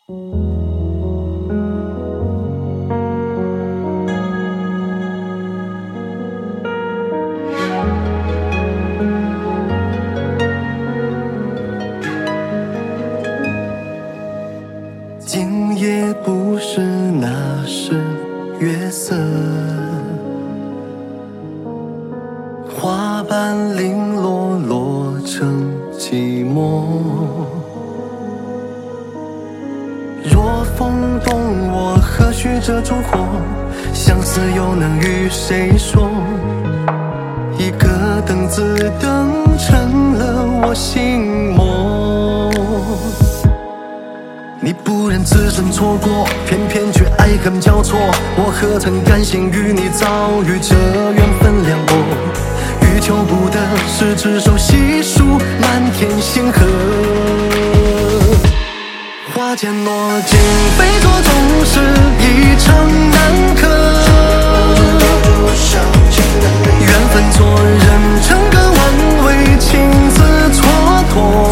今夜不是那是月色，花瓣零落落成寂寞。若风动我，何须遮住火？相思又能与谁说？一个灯字灯成了我心魔。你不忍此生错过，偏偏却爱恨交错。我何曾甘心与你遭遇这缘分凉薄？欲求不得，是执手细数满天星河。花间落尽非作，总是一场难刻。缘分错，人成个万味，情字蹉跎。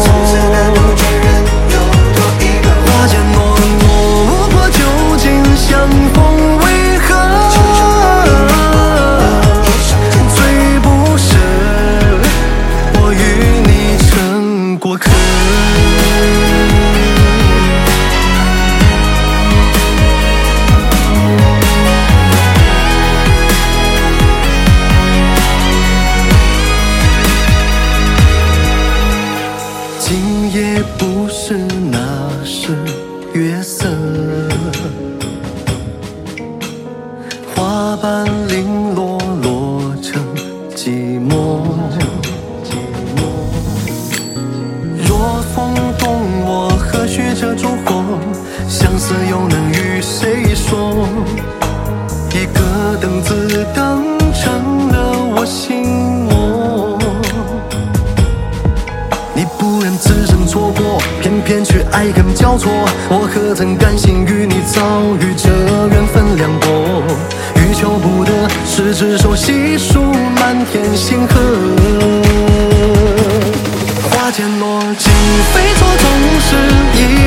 花间落落过，究竟相逢为何？最不舍，我与你成过客。今夜不是那是月色，花瓣零落落成寂寞。若风动我，何须遮住火？相思又能与谁说？一个灯字灯成了我心魔。你不忍此生错过，偏偏却爱恨交错。我何曾甘心与你遭遇这缘分凉薄？欲求不得，是执手细数满天星河。花间落尽非错，总是一